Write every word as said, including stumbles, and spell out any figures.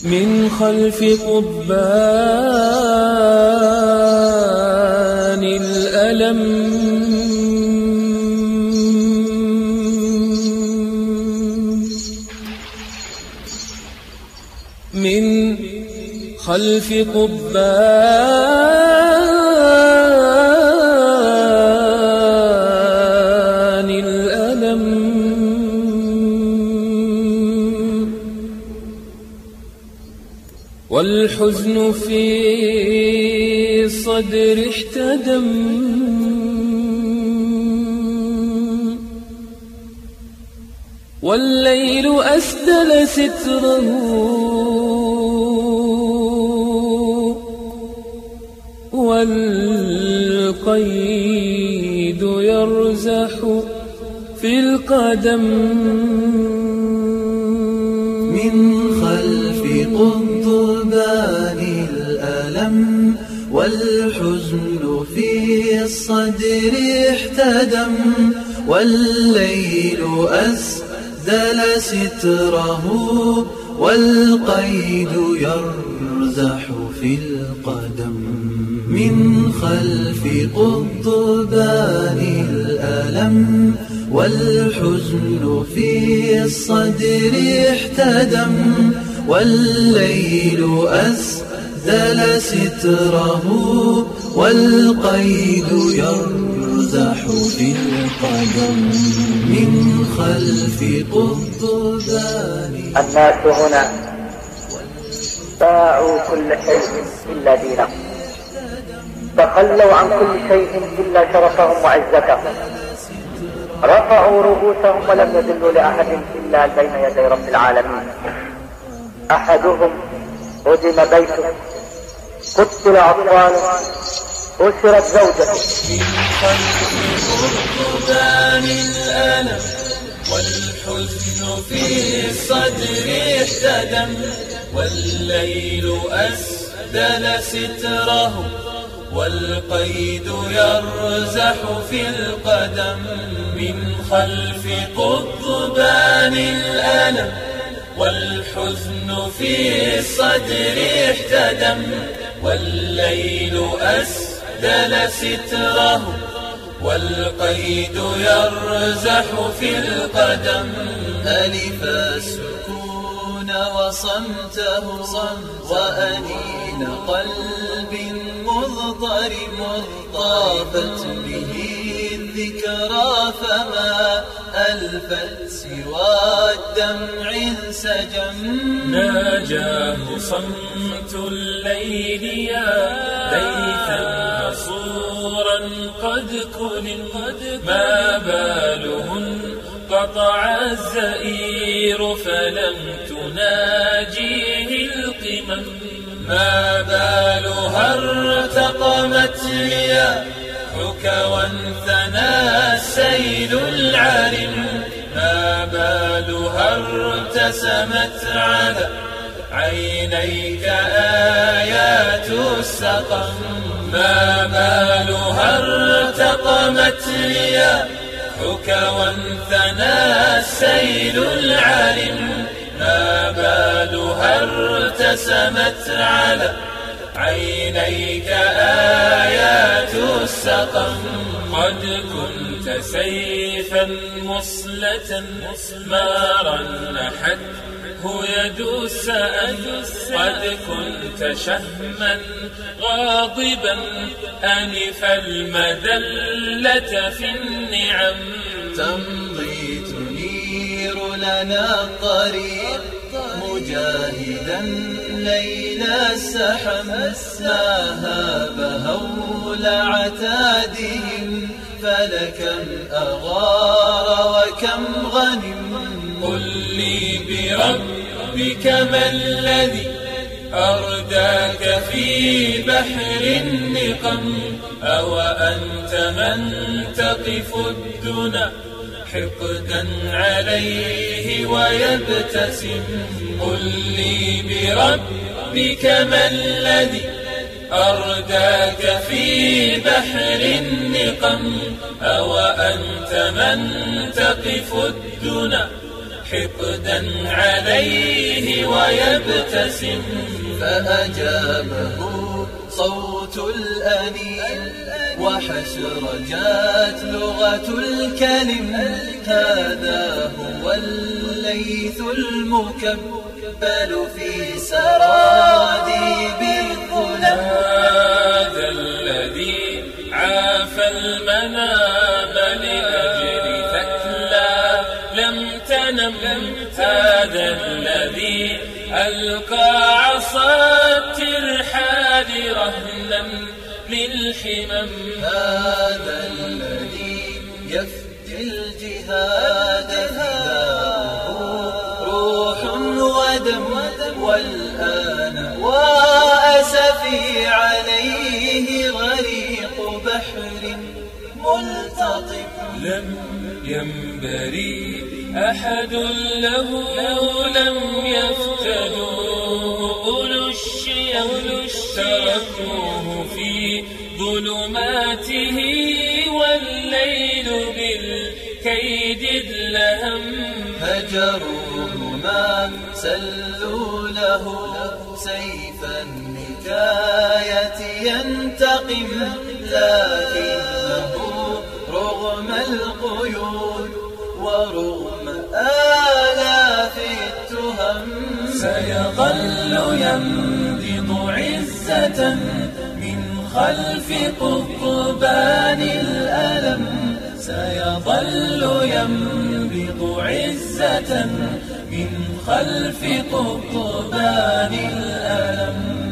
من خلف قضبان الألم من خلف قضبان الألم والحزن في الصدر احتدم والليل أسدل ستره والقيد يرزح في القدم من خلف قضبان الألم والحزن في الصدر احتدم والليل أسدل ستره والقيد يرزح في القدم من خلف قضبان الألم والحزن في الصدر احتدم والليل أسدل ستره والقيد يرزح في القدم من خلف قضبان. الناس هنا باعوا كل شيء إلا دينهم، تخلوا عن كل شيء إلا شرفهم وعزتهم، رفعوا رؤوسهم ولم يذلوا لأحد إلا بين يدي رب العالمين. أحدهم هدم بيته، قتل أطفاله، أسرت زوجته. من خلف قضبان الألم والحزن في الصدر احتدم والليل أسدل ستره والقيد يرزح في القدم. من خلف قضبان الألم والحزن في الصدر احتدم والليل أسدل ستره والقيد يرزح في القدم. ألف السكون وصمته وأنين قلب مضطرب طافت به الذكرى فما ألفت سوى الدمع انسجم. ناجاه صمت الليل يا ليثا مسرورا قد كن ما بالهن قطع الزئير فلم تناجيه القمم. ما بالها ارتقمت رياحك وانثنى السيل العرم. ما بالها ارتسمت على عينيك آيات السقم. ما بالها ارتقمت رياحك وانثنى السيل العرم. ما بالها ارتسمت على عينيك آيات السقم. قد كنت سيفا مصلة مسمارا نحته يد السأل. قد كنت شهما غاضبا أنف المذلة في النعم. تمضي تنير لنا الطريق مجاهدا ليل السحم. ما هاب هول عتادهم فلكم أغار وكم غنم. قل لي بربك ما الذي أرداك في بحر النقم. أو أنت من تقف الدنا حقدا عليه ويبتسم. قل لي بربك ما الذي أرداك في بحر النقم. أو أنت من تقف الدنا حقدا عليه ويبتسم. فأجابه صوت الأنين وحشرجات لغة الكلم. هذا هو الليث المكبل في سراديب الظلم. هذا الذي عافى المنام لأجل ثكلى لم تنم. هذا الذي ألقى عصا الترحال رهنا للحمم. هذا الذي يفدي الجهاد فداه روح ودم. والآن وأسفي عليه غريق بحر ملتطم. لم ينبري أحد له لم يفتدوه أولو الشيم. تركوه في ظلماته والليل بالكيد ادلهم. هجروه ما سلوا له سيف النكاية ينتقم. لكنه رغم القيود ورغم آلاف التهم سيظل ينبض عزة من خلف قضبان الألم. سيظل ينبض عزة من خلف قضبان الألم.